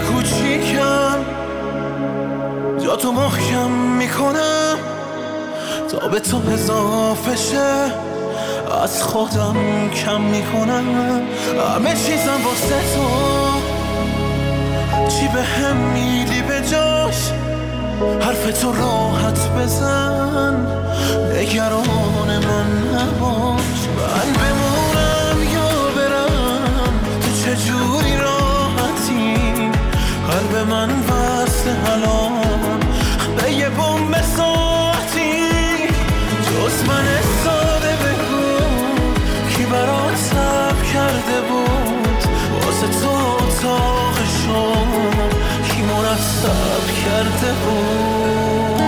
کوچیکم جا تو محکم میکنم تا به تو اضافه شه، از خودم کم میکنم همه چیزم واسه تو، چی به هم میدی به جاش، حرف تو راحت بزن، نگران من نباش. من بمونم یا برم، تو چجوری راحتی، قلب من وصل الان به یه بمب ساعتی، جز من ساده بگو کی برات صبر کرده بود، واسه تو اتاق شام کی مرتب کرده بود.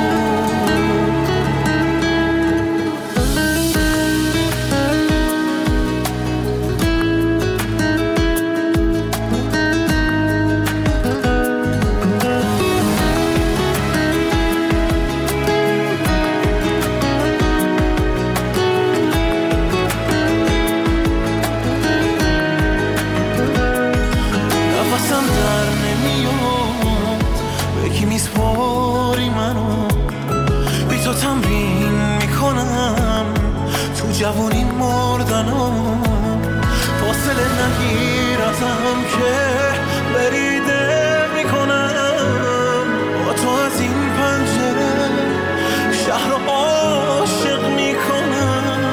جوونی مردنم فاصله نگیر ازم که بریده میکنم، با تو از این پنجره شهر رو عاشق میکنم.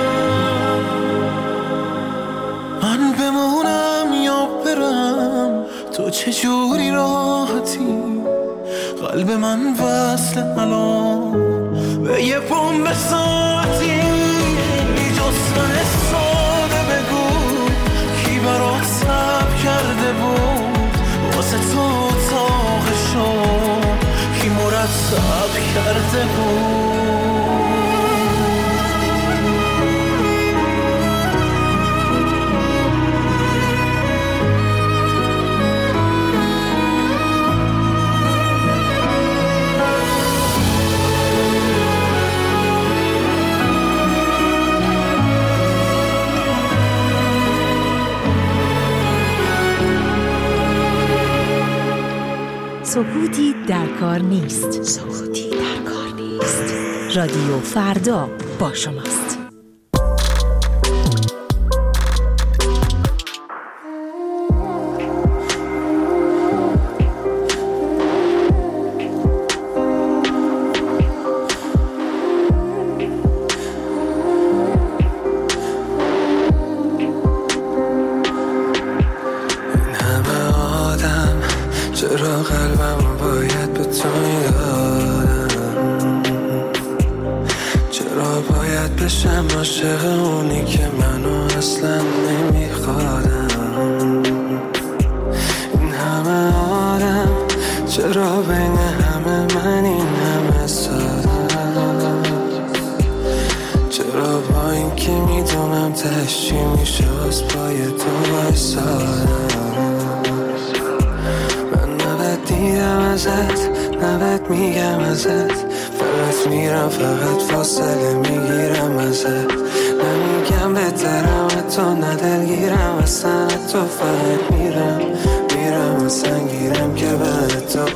من بمونم یا برم، تو چجوری راحتی، قلب من وصل الان به یه بمب ساعتی، من ساده بگو کی برات صبر کرده بود، واسه تو اتاق شام کی مرتب کرده بود. سکوتی در کار نیست. سکوتی در کار نیست. رادیو فردا با شماست. چرا قلبم باید به تو میدادم، چرا باید بشم عاشق اونی که منو اصلا نمیخوادم. این همه آدم چرا بین همه من این همه سادم، چرا با این که میدونم تشتی میشه از پای تو بایستادم. دیدم ازت نبت میگم ازت، فقط میرم فقط فاصله میگیرم ازت، نمیگم بهترم تو ندلگیرم اصلا تو، فقط میرم اصلا گیرم که بعد تو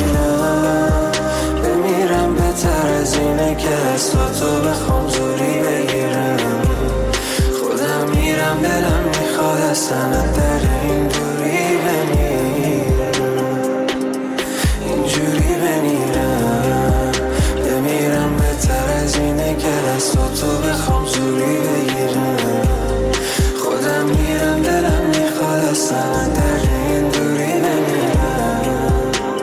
بمیرم بهتر از اینه که از تو بخوام زوری بگیرم، خودم میرم دلم میخواد اصلا در این دوری بمیرم، بمیرم بهتر از اینه که دست تو بخوام زوری بگیرم، خودم میرم دلم میخواد اصلا در این دوری بمیرم،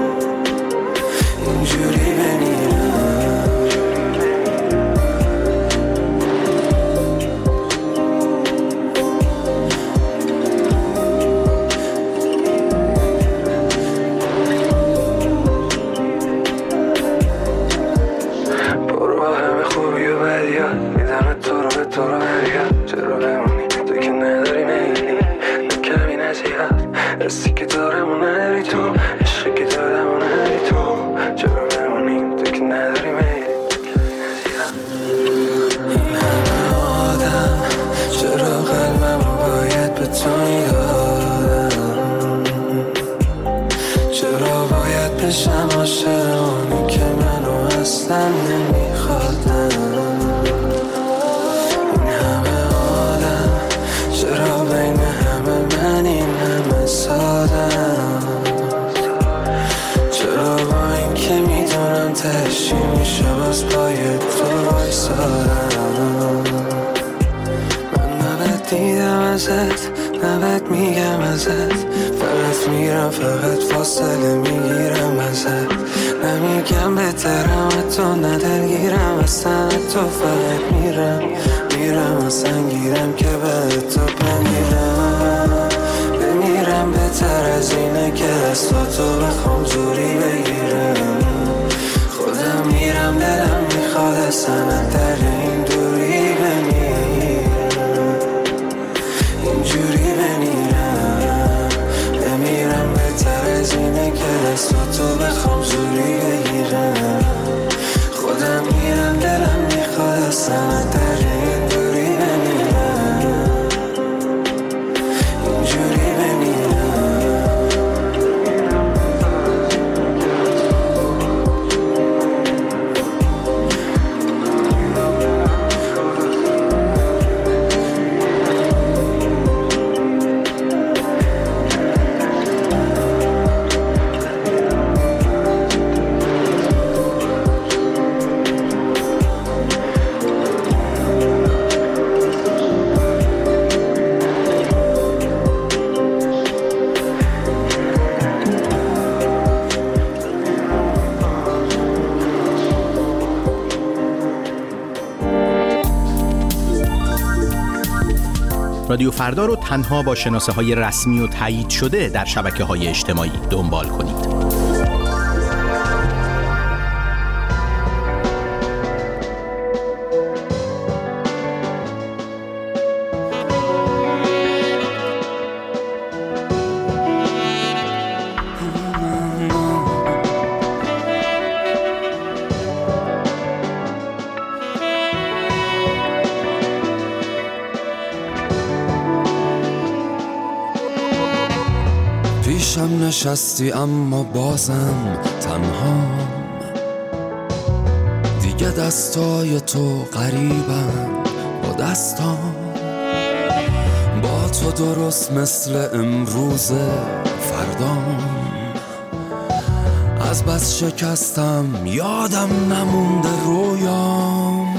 اینجوری بمیرم. چرا بمونی تو که نداری میلی، کمی نصیحت رسی که دارم و نداری تو، عشقی که دارم و نداری تو، چرا بمونی تو که نداری میلی. این همه آدم چرا قلبم باید به تو میدادم، بشم عاشقانی که منو اصلا نمیخوادن. این همه عالم چرا بین همه من این همه سادم؟ چرا با این که میدونم تهش چی میشه باز پای تو وایسادم؟ من نباید دیدم ازت، نباید میگم ازت، فقط میرم فقط فاصله میگیرم ازت. نمیگم بهترم تو ندلگیرم اصلا تو، فقط میرم اصلا گیرم که به تو بمیرم بهتر از اینه که دستاتو بخوام زوری بگیرم. خودم میرم دلم میخواد اصلا در این دوری بمیرم، اینجوری بمیرم بهتر از اینه که دستاتو بخوام زوری بگیرم. خودم میرم دلم میخواد اصلا در این دوری بمیرم، اینجوری بمیرم. رادیو فردا رو تنها با شناسه‌های رسمی و تایید شده در شبکه‌های اجتماعی دنبال کنید. پیشم نشستی اما بازم تنهام، دیگه دستای تو قریبم با دستام، با تو درست مثل امروز فردام. از بس شکستم یادم نمونده رویام،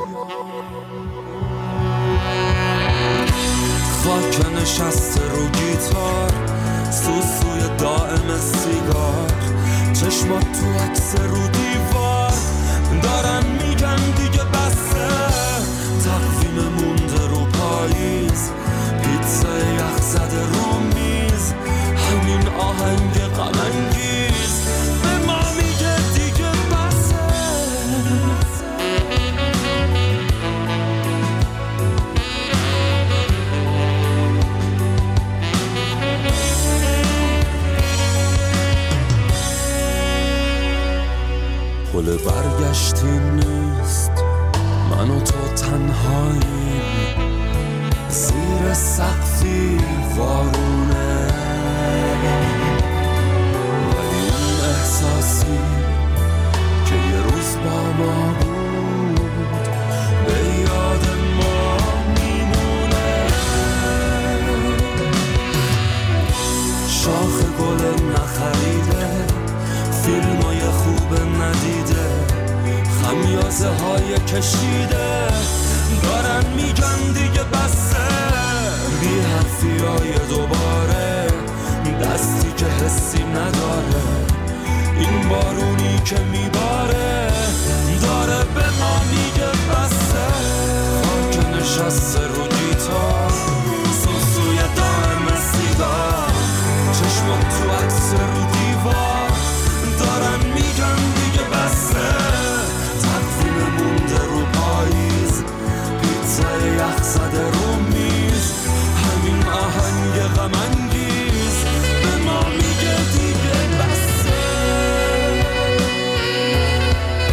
خاک نشسته رو گیتار، سوسوی دائم سیگار، چشمات تو عکس رو دیوار، دارن میگن دیگه بسه، تقویم مونده رو پاییز، پیتزا یخ زده رو میز، همین آهنگ غم انگیز به ما میگه دیگه بسه. پل برگشتی نیست، من و تو تنهاییم، زیر سقفی وارونه، ولی اون احساسی که یه روز با ما بود به یاد ما میمونه. شاخ گل نخریده، فیلمای خوب ندیده، خمیازه های کشیده، دارن میگن دیگه بسه، بی حرفیای دوباره، دستی که حسی نداره، این بارونی که میباره داره به ما میگه بسه. خاک نشسته رو گیتار، سوسوی دائم سیگار، چشمات تو عکس رو دیوار، دارن میگن دیگه بسه، تقویم مونده رو پاییز، پیتزا یخ زده رو میز، همین آهنگ غم انگیز به ما میگه دیگه بسه.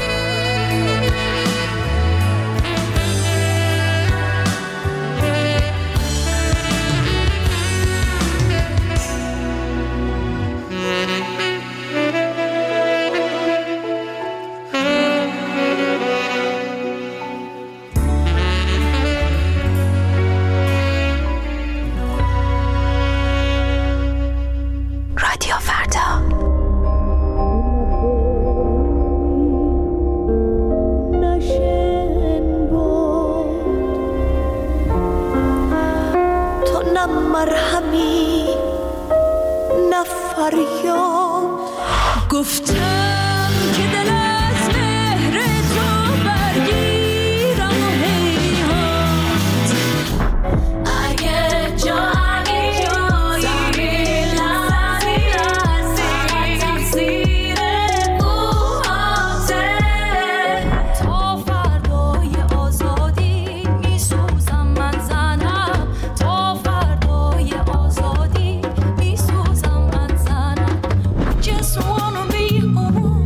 فریاد. گفتم که دل از مهر تو برگیرم و هیهات. اگه جایی تقصیر موهاته، تا فردای آزادی میسوزم من زنم، تا فردای آزادی میسوزم من زنم. Just wanna be a woman.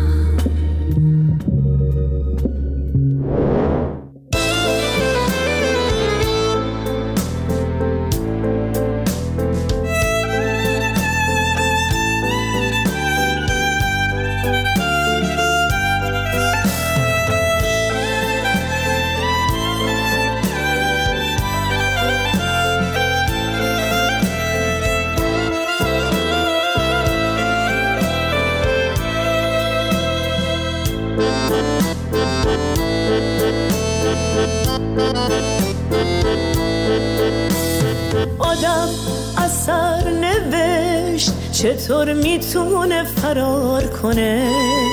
آدم اثر نوشت چطور میتونه فرار کنه؟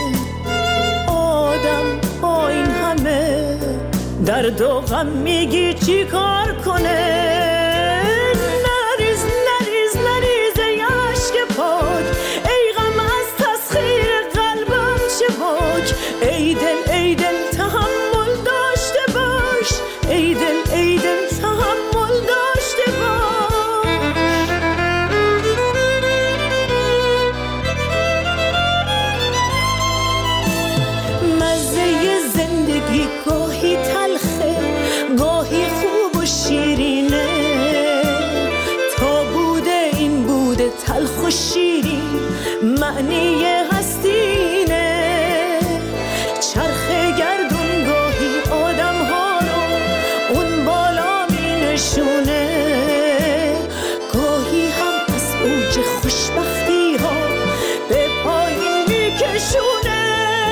آدم با این همه درد و غم میگی چی کار کنه؟ نریز نریز نریز ای عشق پاک، ای غم از تسخیر قلبم چه باک. ای دل تحمل داشته باش، ای دل تحمل داشته باش. مزه زندگی گاهی تلخه گاهی خوب و شیرینه، تا بوده این بوده تلخ و شیرین معنی هستینه. چرخ گردون گاهی آدم ها رو اون بالا می نشونه، گاهی هم از اوج خوشبختی ها به پایین می کشونه.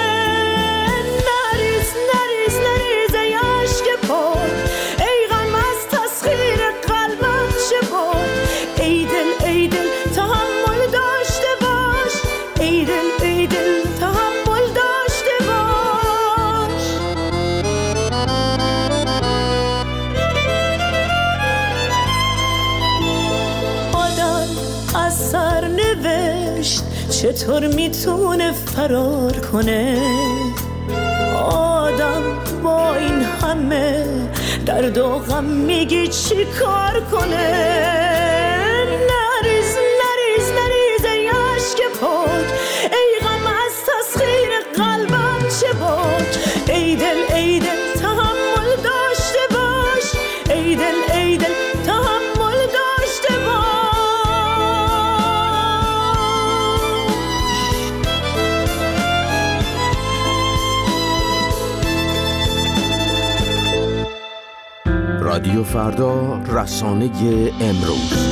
نریز نریز نریز ای عشق پاک، ای غم از تسخیر قلبم چه باک. ای دل تحمل داشته باش، ای دل تحمل داشته باش. آدم اثر نوشت چطور میتونه فرار کنه؟ آدم با این همه درد و غم میگی چی کار کنه؟ نریز نریز نریز ای عشق پاک، ای غم از تسخیر قلبم چه باک. ای دل تحمل داشته باش، ای دل تحمل داشته باش. رادیو فردا، رسانه امروز.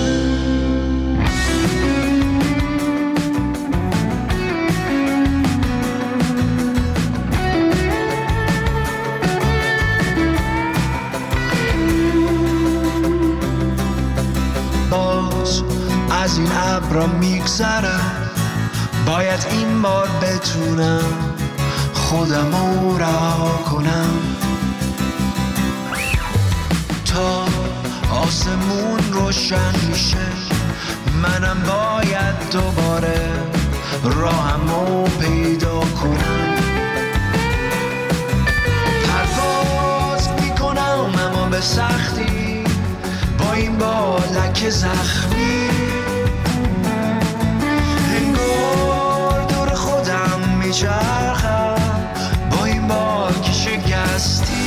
باز از این ابرا میگذرم، باید این بار بتونم خودمو رها کنم. تا آسمون روشن میشه منم باید دوباره راهمو پیدا کنم. پرواز میکنم اما به سختی، با این بالک زخمی انگار دور خودم میچرخم، با این بالک شکستی.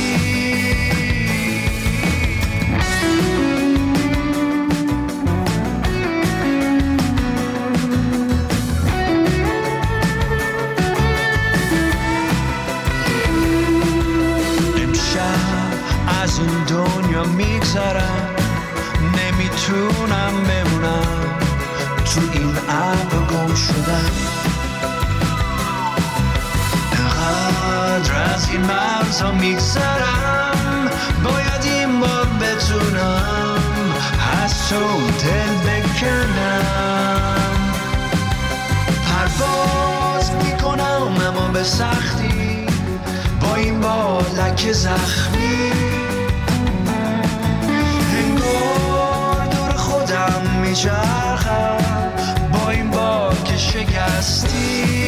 از این دنیا میگذرم، نمیتونم بمونم تو این ابر گم شدم. انقدر از این مرزا میگذرم، باید این بار بتونم از تو دل بکنم. به سختی با این بالک زخمی، انگار دور خودم میچرخم با این باک شکستی.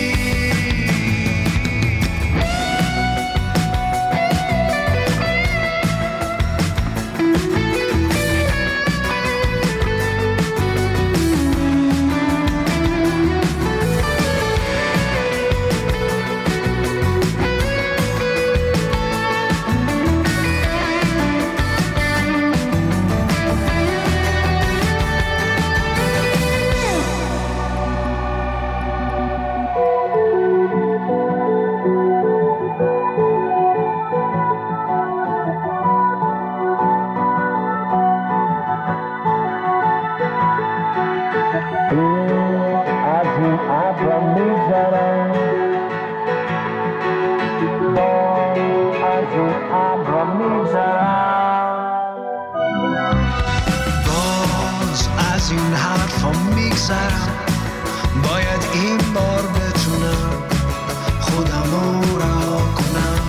باید این بار بتونم خودمو رها کنم،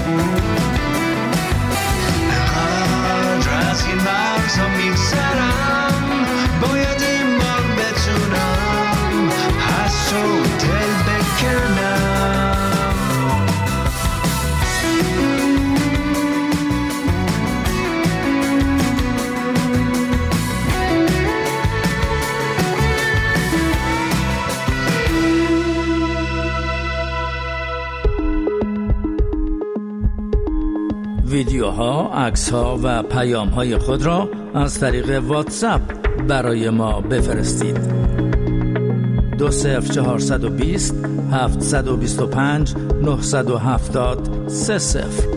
انقدر از این مرزا میگذرم باید این بار بتونم از تو دل بکنم. ویدیوها، عکس‌ها و پیام‌های خود را از طریق واتساپ برای ما بفرستید. 20420 725 970 30.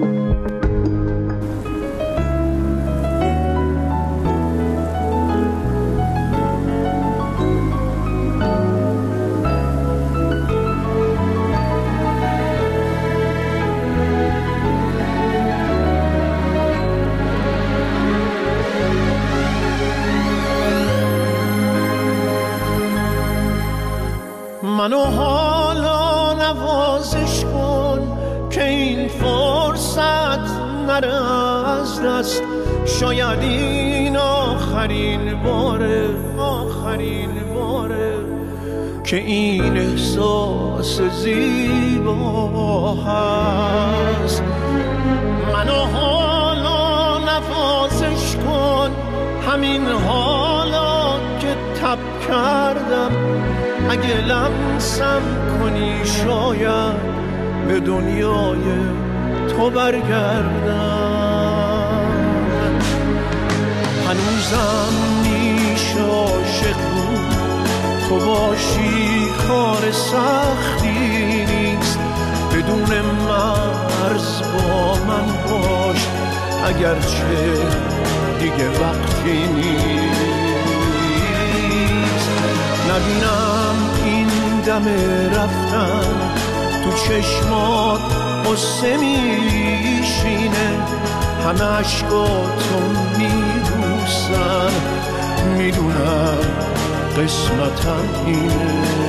منو حالا نوازش کن که این فرصت نره از دست، شاید این آخرین باره که این احساس زیبا هست. منو حالا نوازش کن، همین حالا که تب کردم، اگه لمسم کنی شاید به دنیای تو برگردم. هنوزم میشه عاشق بود، تو باشی کار سختی نیست، بدون مرز با من باش اگرچه دیگه وقتی نیست. نبینم این دم رفتن تو چشمات قصه میشینه، همه عشقاتو میبوسن، میدونم قسمتم اینه.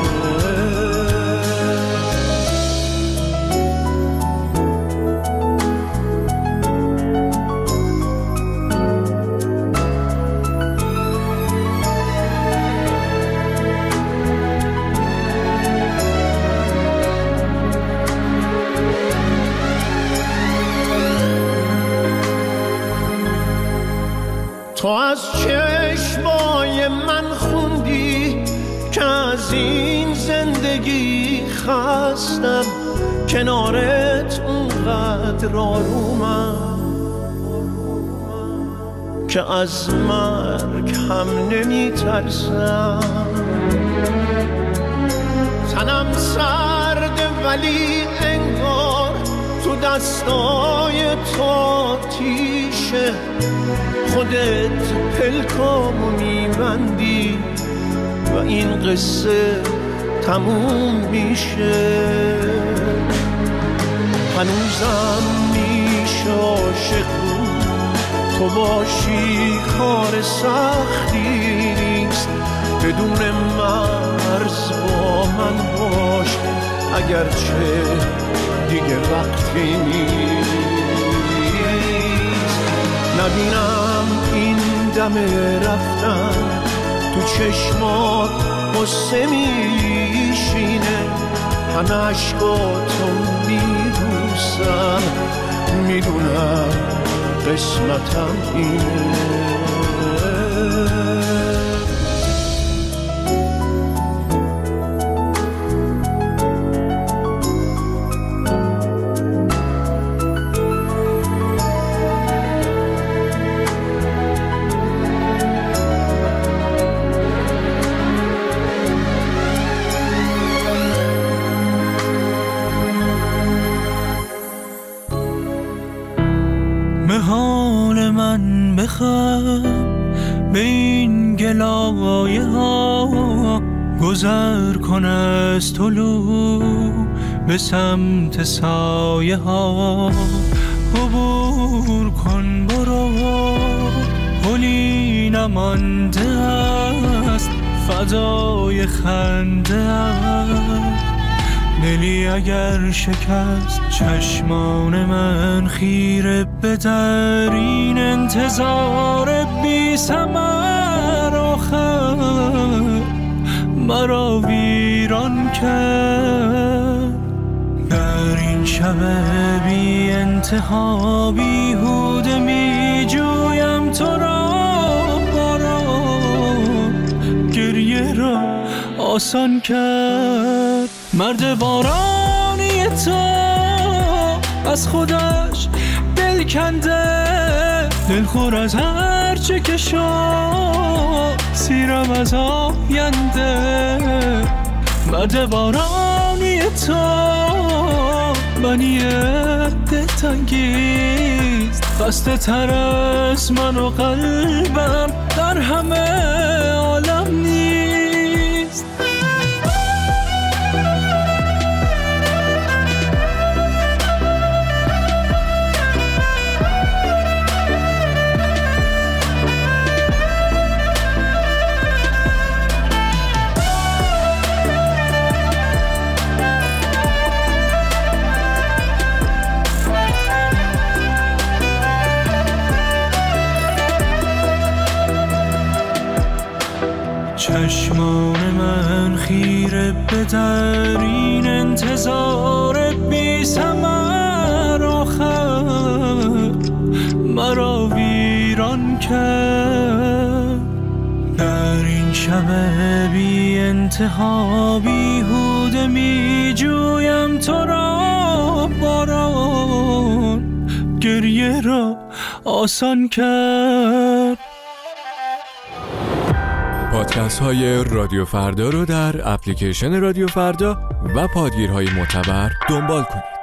تو از چشمای من خوندی که از این زندگی خستم، کنارت اونقدر آرومم که از مرگ هم نمی ترسم. تنم سرده ولی انگار تو دستای تو آتیشه، خودت پلکامو میبندی و این قصه تموم میشه. هنوزم میشه عاشق بود، تو باشی کار سختی نیست، بدون مرز با من باش اگرچه دیگه وقتی نیست. نبینم این دم رفتن تو چشمات قصه میشینه، همه عشقاتو میبوسم، میدونم قسمتم اینه. حال من بخواه به این گلایه ها، گذر کن از طلوع به سمت سایه ها، عبور کن برو پلی نمانده است فضای خنده است. دلی اگر شکست چشمان من خیره به در این انتظار بی ثمر، آخر مرا ویران کرد. در این شب بی انتها بیهوده می جویم تو را، باران گریه را آسان کرد. مرد بارانی تو از خودش دل کنده، دلخور از هر چه که شد، سیرم از آینده. مرد بارانی تو منی دلتنگیست، خسته تر از من و قلبم در همه عالم نیست. چشمان من خیره به در این انتظار بی ثمر، آخر مرا ویران کرد. در این شب بی انتها بیهوده می جویم تو را، باران گریه را آسان کرد. پادکست های رادیو فردا رو در اپلیکیشن رادیو فردا و پادگیرهای معتبر دنبال کنید.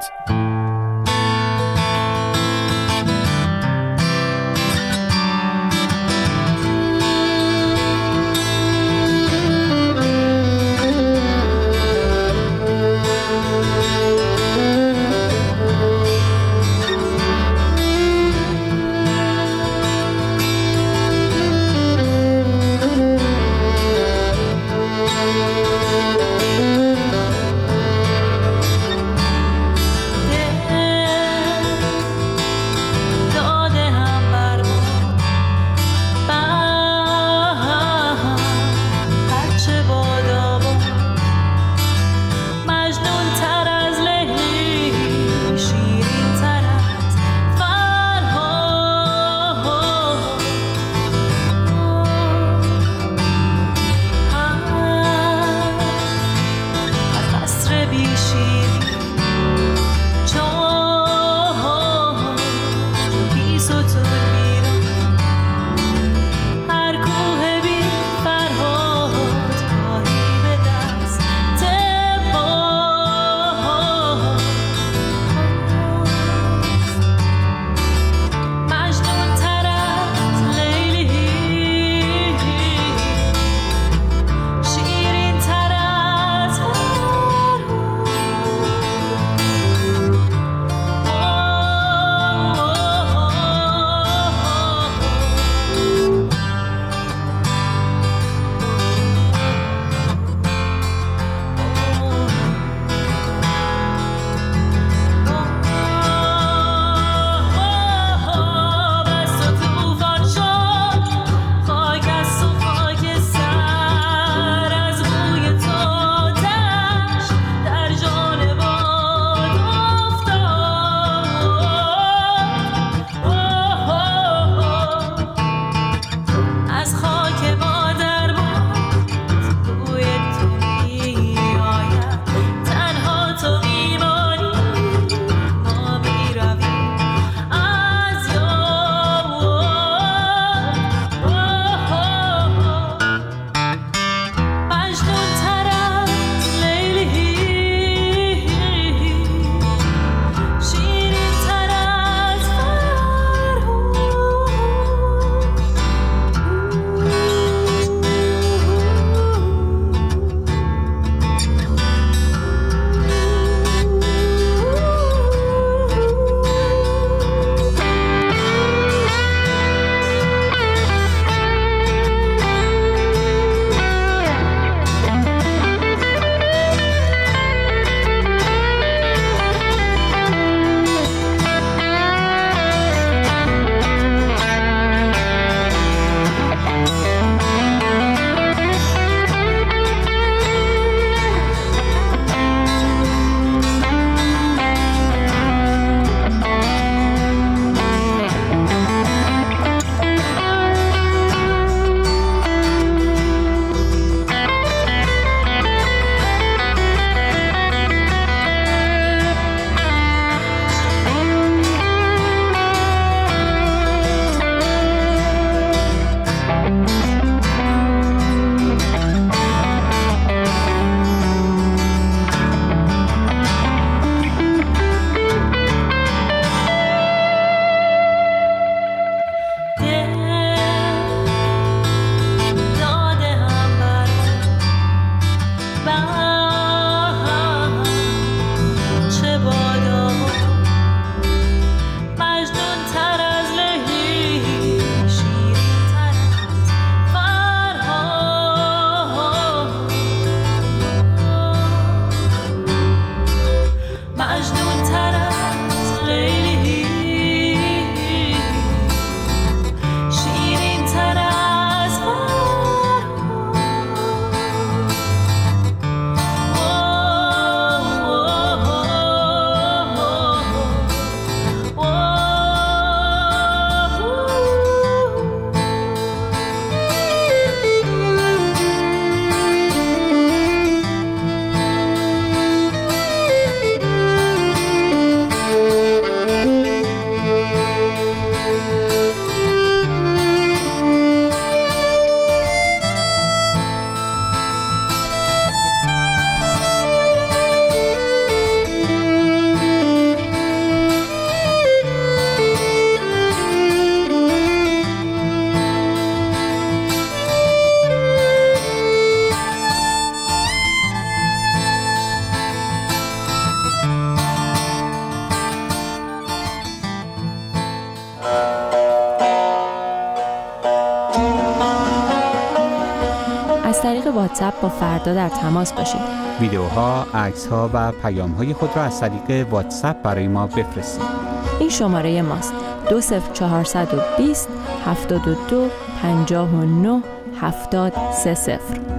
واتساپ با فردا در تماس باشید. ویدیوها، عکس‌ها و پیام‌های خود را از طریق واتساپ برای ما بفرستید. این شماره ماست: 20420 72 59 7030.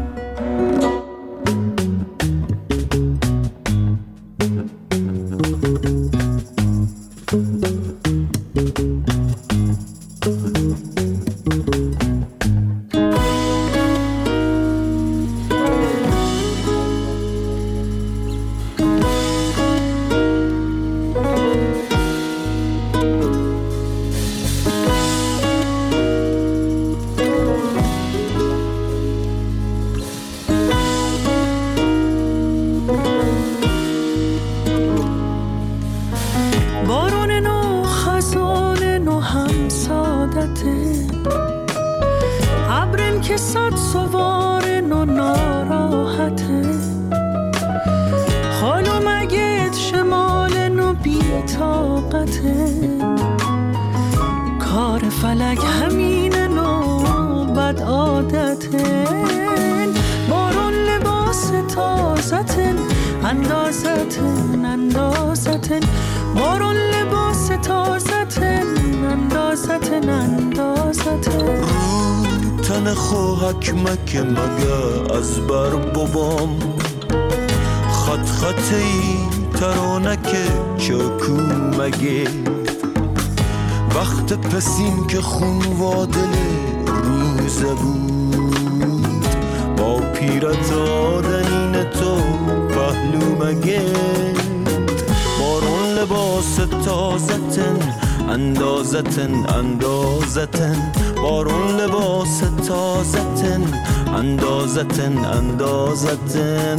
که صد سوارن و ناراحته، حالو مگت شمالن و بی‌طاقته، کار فلک همینن و بد عادتن، بارون لباس تازتن اندازتن اندازتن، بارون لباس تازتن اندازتن اندازتن، تن خواهک مکه مگه از بر بابام، خط خطی ترانک چاکو مگه، وقت پسین که خونوادل روزه بود، با پیرت آدنین تو پهلو مگه، بارون لباس تازتن اندازتن اندازتن، بارون لباس تازتن اندازتن اندازتن.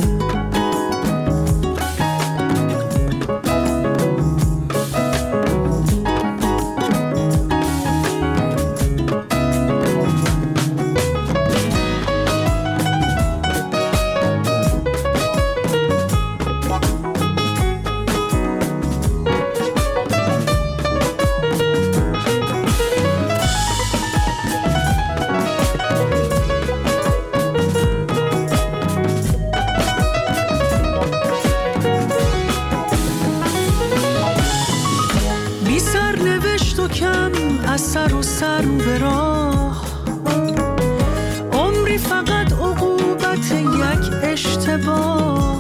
سر و سر به راه، عمری فقط عقوبت یک اشتباه،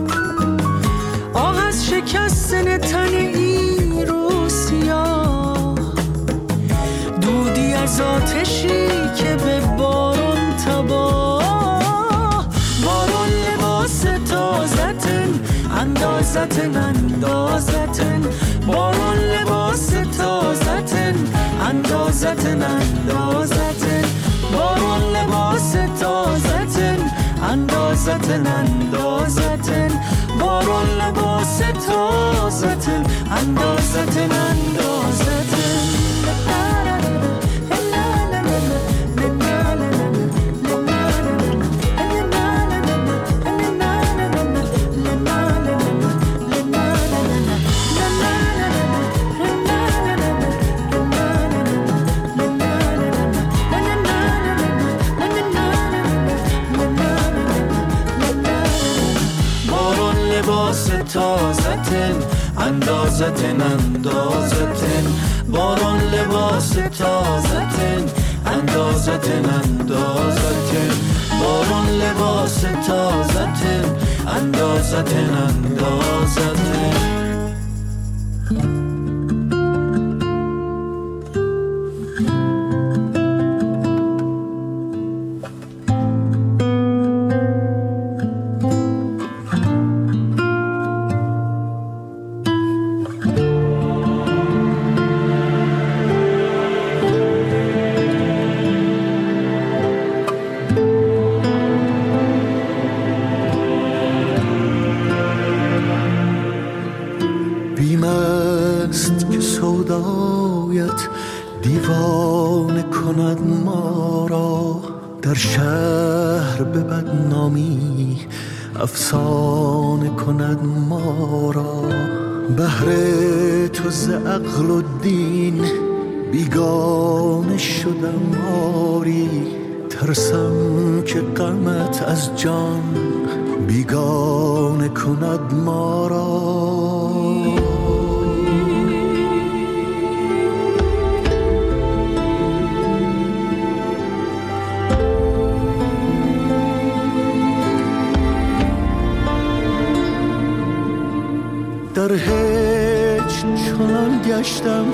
آه از شکستن تن این رو سیاه، دودی از آتشی که به بارون تباه، بارون لباس تازتن اندازتن اندازتن، بارون لباس تازتن اندازتن اندازتن، بارون لباس تازتن اندازتن اندازتن، بارون لباس تازتن اندازتن اندازتن. تازتن اندازتن اندازتن، بارون لباس تازتن اندازتن اندازتن، بارون لباس تازتن اندازتن اندازتن. بیمست که سودایت دیوانه کند ما را، در شهر به بدنامی افسانه کند ما را، بهر تو ز عقل و دین بیگانه شدم آری، ترسم که غمت از جان بیگانه کند ما را. در هیچ چنان گشتم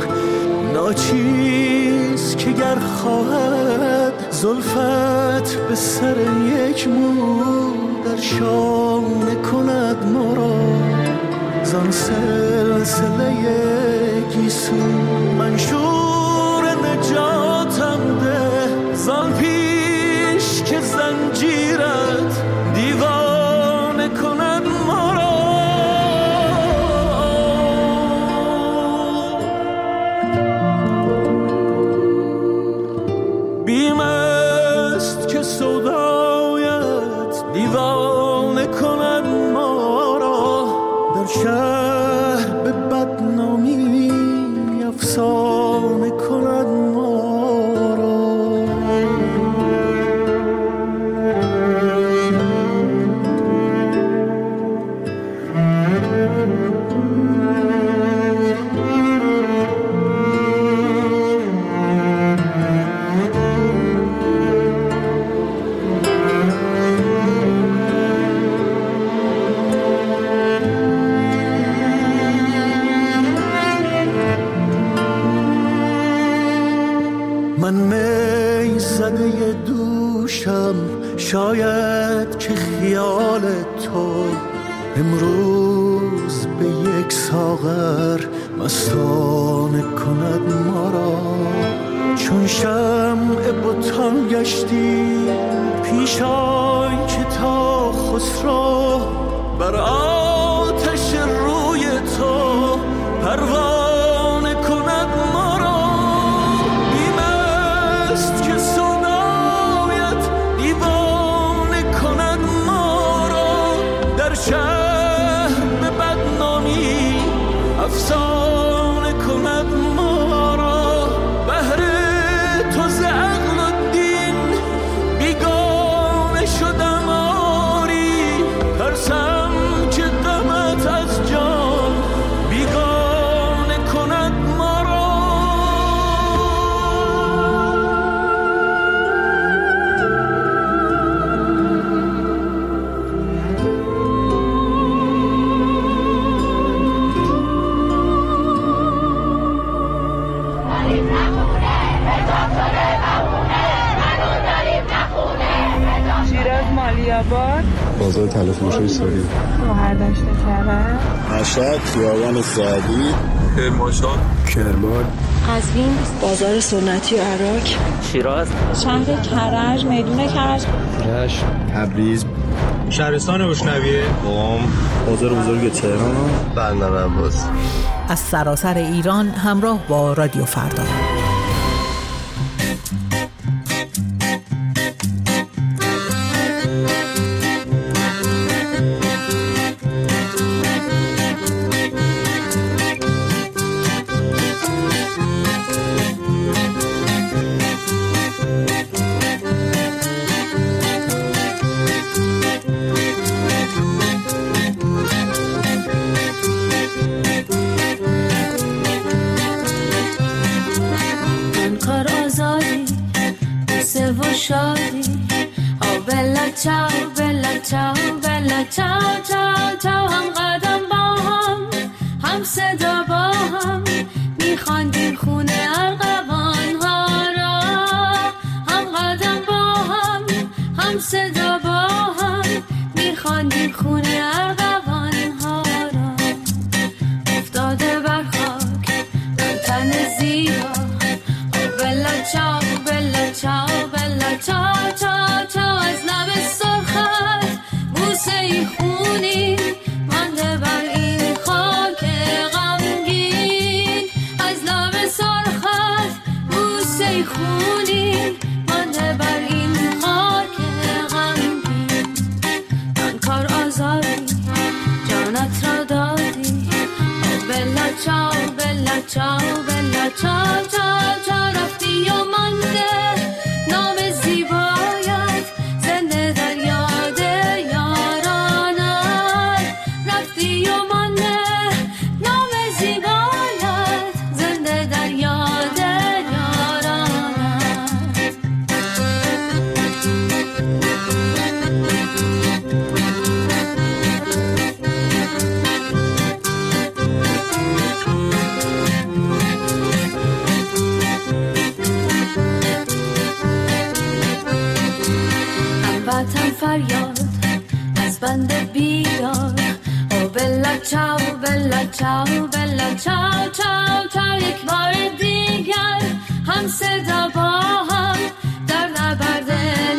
ناچیز که گر خواهد زلفت به سر یک مو در شانه کند ما را. زان سلسله گیسو منشور نجاتم ده، زان پیش که زنجیرت دیوانه کند ما را. بیم است که سودایت دیوانه کند ما را. در شهر به بدنامی افسانه کند ما را. من می زده دوشم، شاید که خیال تو امروز به یک ساغر مستانه کند ما را. چون شمع بتان گشتی پیش آی که تا خسرو بر آتش روی تو پروانه کند ما را. بیم است که سودایت دیوانه کند ما را. در شهر به بدنامی افسانه کند ما را. بهر تو ز عقل و دین بیگانه شدم آری. ترسم که غمت از جان بیگانه کند ما را. شیراز مالی‌آباد، بازار تلفروشی ساری، شهردشت کرج، مشهد، خیابان سعدی، کرمانشاه، کرمان، قزوین، بازار سنتی عراق، شیراز، شهر کرج، میدون کرج، رشت، تبریز، شهرستان اشنویه، قم، بازار بزرگ تهران، بندر عباس. از سراسر ایران همراه با رادیو فردا. هم قدم با هم صدا با هم میخواندیم خونه ارغوان ها را. هم قدم با هم صدا با هم میخواندیم خونه ارغوان ها را. افتاده بر خاک تن زیبا، بلا چاو بلا چاو بلا چاو چاو چاو. از لب سرخت بوسه ای خونی مانده بر این خاک غمگین. از لب بند بیار او بلا چاو بلا چاو بلا چاو چاو چاو یک بار دیگر هم صدا با هم در نبرد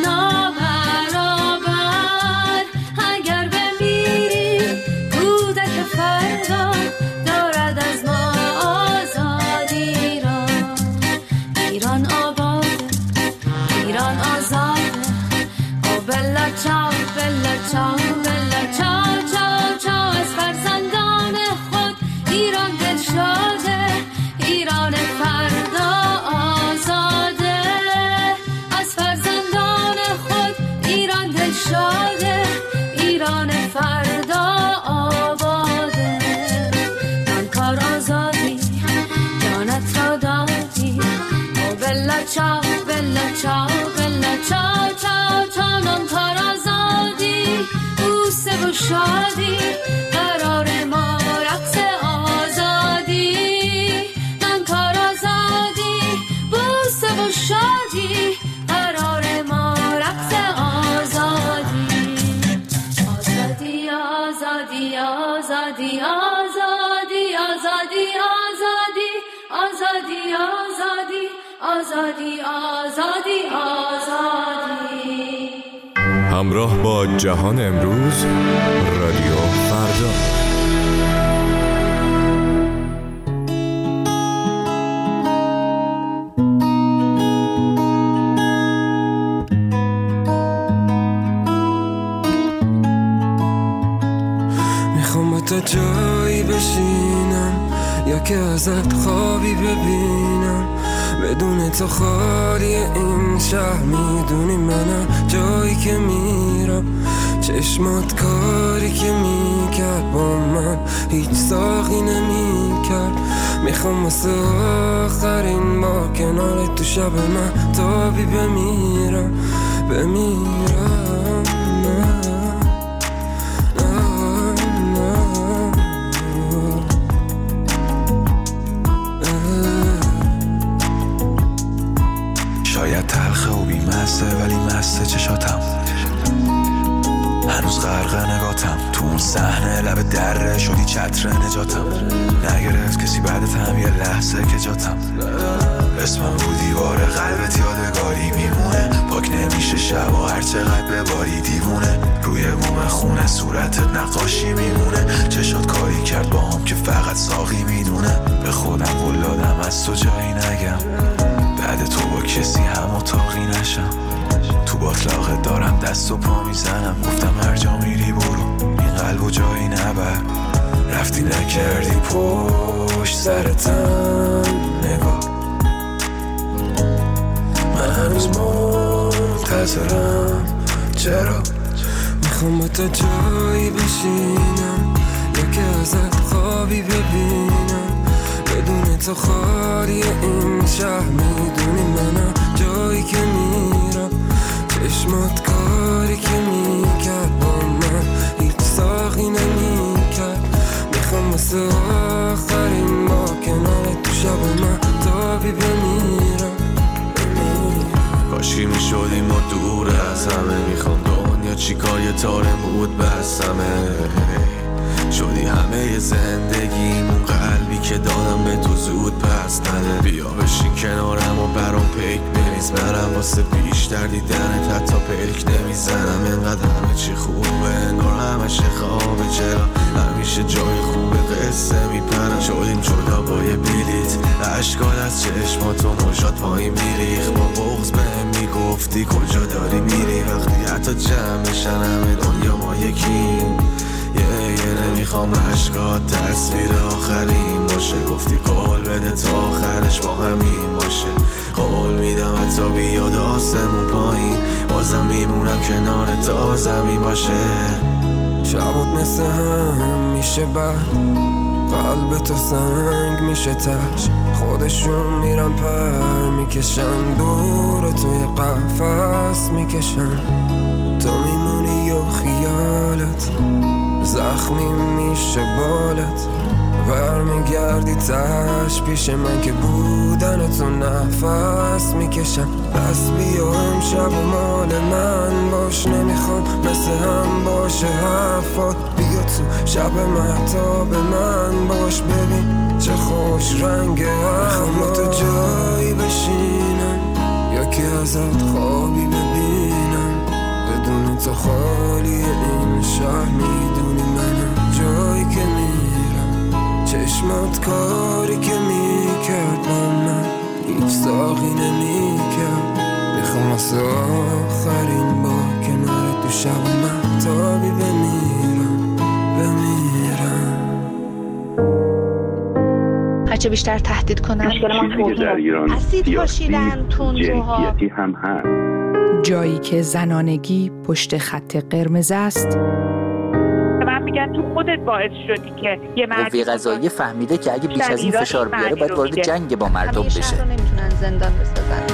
نابرابر اگر بمیری کودک فردا دارد از ما آزادی را ایران آباد ایران آزاد او بلا چاو بلا چاو بلا چاو چاو چاو از فرزندان خود ایران دل شاده ایران فردا آزاده از فرزندان خود ایران دل شاده ایران فردا آباده من کار آزادی جانت را دادی او بلا چاو بلا چاو بلا چاو چاو چاو نان کار آزادی بوسه و شادی قرار ما رقص آزادی نان کار آزادی بوسه و شادی قرار ما رقص آزادی آزادی آزادی آزادی آزادی آزادی آزادی آزادی آزادی آزادی آزادی همراه با جهان امروز رادیو فردا. میخوام با تو جایی بشینم یا که ازت خوابی ببینم بدون تو خالی این شهر میدونی منم جایی که میرم چشمات کاری که میکرد با من هیچ ساقی نمیکرد میخوام واسه آخرین بار کنار تو شب من تابی بمیرم شاید تلخه و بی‌مزه ولی مست چشاتم هنوز غرق نگاتم تو اون صحنه لب دره شدی چتر نجاتم نگرفت کسی بعدتم یه لحظه که جاتم اسمم رو دیوار قلبت یادگاری میمونه پاک نمیشه شب و هر چقدر بباری دیوونه روی بوم خونه صورتت نقاشی میمونه چشات کاری کرد با هم که فقط ساقی میدونه به خودم قول دادم از تو جایی نگم بعد تو با کسی هم اتاقی نشم تو باطلاقت دارم دست و پا میزنم گفتم هر جا میری برو این قلب و جایی نبر رفتی نکردی پشت سرتم نگاه من هنوز منتظرم چرا میخوام با تو جایی بشینم یا که ازت خوابی ببینم بدون تو خالی این شهر میدونی منم جایی که میرم چشمات کاری که میکرد با من هیچ ساقی نمیکرد میخوام واسه آخرین با کنار تو شب من تابی بمیرم کاشی میشدیم ما دور از همه میخوام دنیا چیکار یه تار مود بسمه شدی همه زندگیمون قلبی که دادم به تو زود پس نده بیا بشین کنارم و برام پیک بریز منم واسه بیشتر دیدنت حتی پلک نمیزنم انقدر همه چی خوبه انگار همش خوابه چرا همیشه جای خوبه قصه میپرم شدیم جدا با یه بلیت اشکال از چشمات و مشات پایین میریخ با بغض بهم میگفتی کجا داری میری وقتی حتی جمع بشن همه دنیا ما یکیم یه نمیخوام عشقات تصویر آخرین باشه گفتی قول بده تا آخرش با همین باشه قول میدم حتی بیاد آسمون پایین بازم میمونم کنار تا زمین باشه شبات مثل هم میشه بعد قلب تو سنگ میشه تش خودشون میرن پر میکشن دور توی قفس میکشن تو میمونی و خیالت زخمی میشه بالت برمیگردی تش پیش من که بودنتو نفس میکشم. پس بیا امشب مال من باش، نمیخوام مثل هم باشه حرفات. بیا تو شب مهتاب من باش، ببین چه خوش رنگ میخوام تو جایی بشینم یا که ازت خوابی ببینم، بدون تو خالی این شهر میدونی منم. جایی که میرم چشمات کاری که میکرد با من هیچ ساقی نمیکرد. میخوام واسه آخرین بار کنار تو شب مهتابی بمیرم. هرچه بیشتر تهدید کنن چیزی که در ایران اسید پاشیدن تندروها هم هست. جایی که زنانگی پشت خط قرمز است. من میگن تو خودت باعث شدی که یه قوه قضاییه فهمیده که اگه بیش از این فشار بیاره باید وارد جنگ با مردم بشه. همیشه رو نمیتونن زندان بسازن.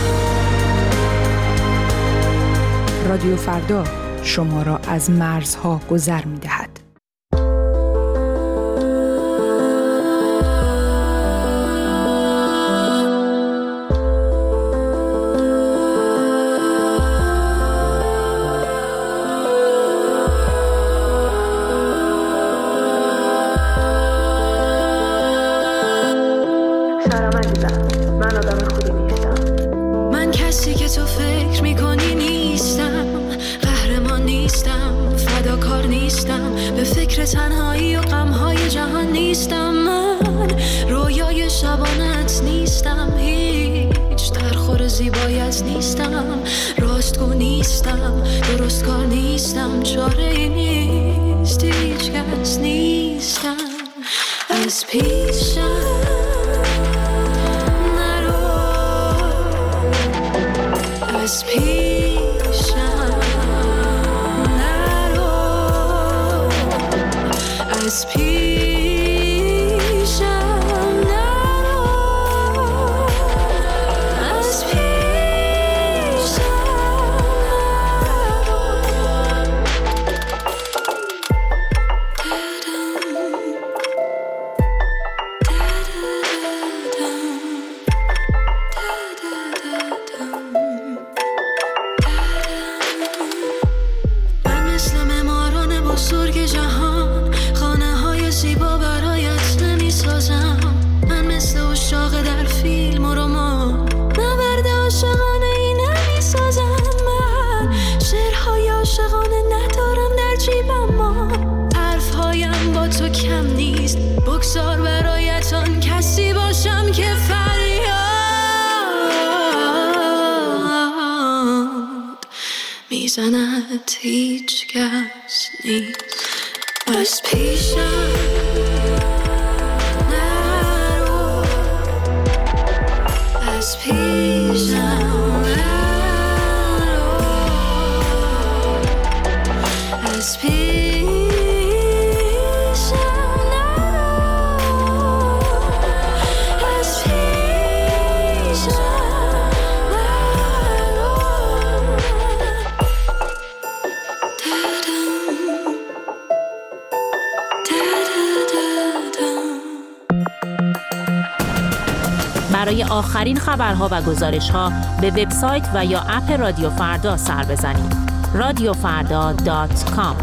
رادیو فردا شما را از مرزها گذر می‌دهد. تنهایی و غم‌های جهان نیستم. من رویای شبانت نیستم، هیچ درخور زیبایت نیستم، راستگو نیستم، درست کار نیستم، چاره نیست، هیچ کس نیستم. از پیشم نرو، از پیشم نرو، از پیشم نرو، از پیشم من مثل معماران بزرگ جهان خانه های زیبا برایت نمی سازم. من مثل اشاق در فیلم و رمان نبرد عاشقانه ای نمی سازم. من شعرهای عاشقانه ندارم در جیبم، ما حرفهایم با تو کم نیست. بگذار برایت آن کسی باشم که فریاد میزند، هیچ کس نیست. از پیشم نرو، از پیشم نرو، از پیشم نرو، از پیشم برای آخرین خبرها و گزارش‌ها به وبسایت و یا اپ رادیو فردا سر بزنید. radiofrda.com.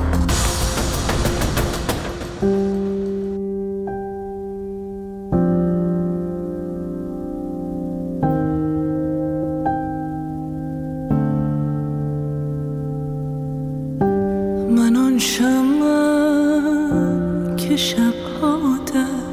من آن شمعم که شب‌ها در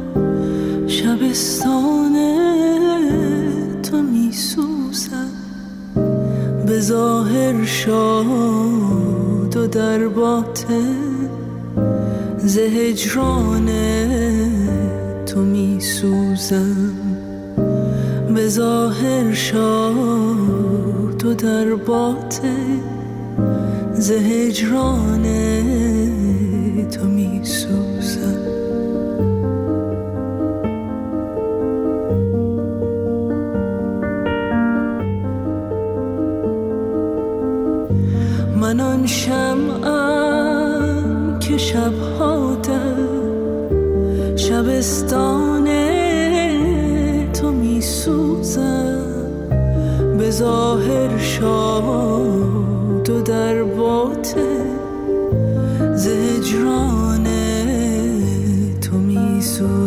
شبستان تو می‌سوزم، به ظاهر شاد و در باطن ز هجران تو می‌سوزم، به ظاهر شاد و در باطن ز هجران تو می‌سوزم. من آن شمعم که که شبها در شبستان تو می سوزم، به ظاهر شاد و در باطن ز هجران تو می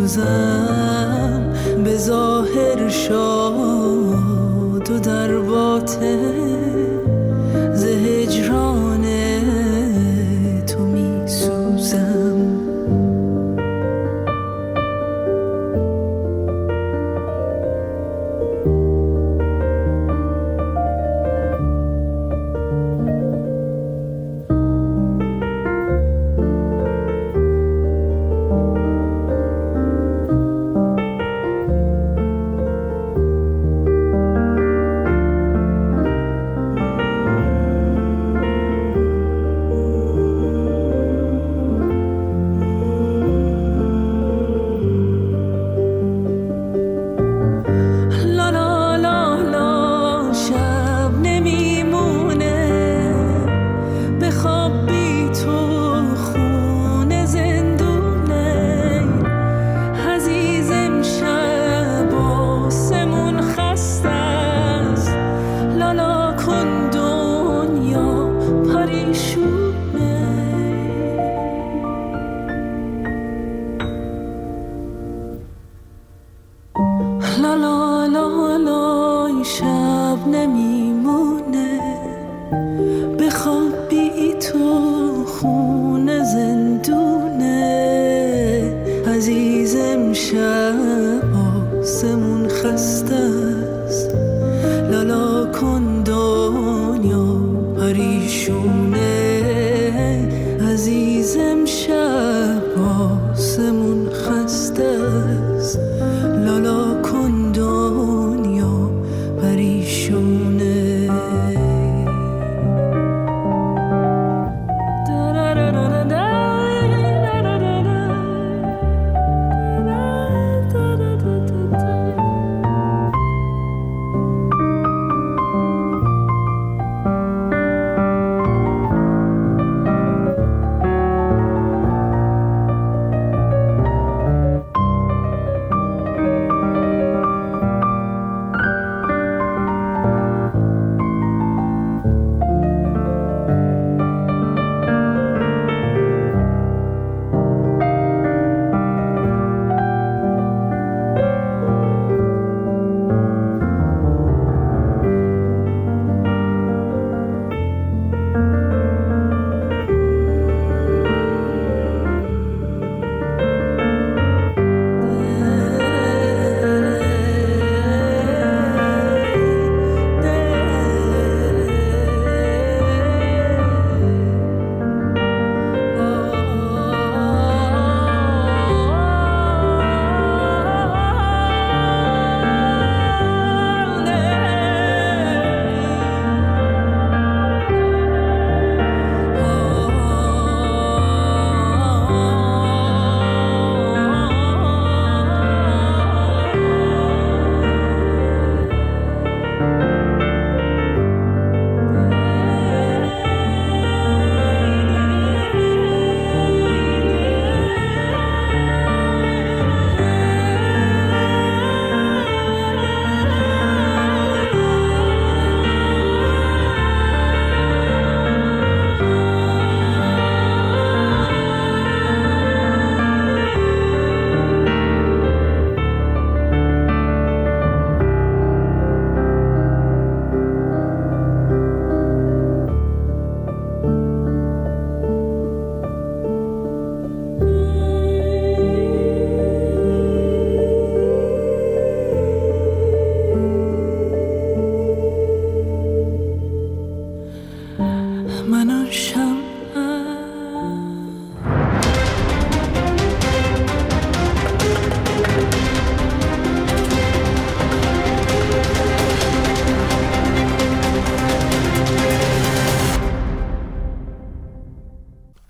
سوزم، به ظاهر شاد و در باطن ز هجران تو می سوزم. Da da da da da.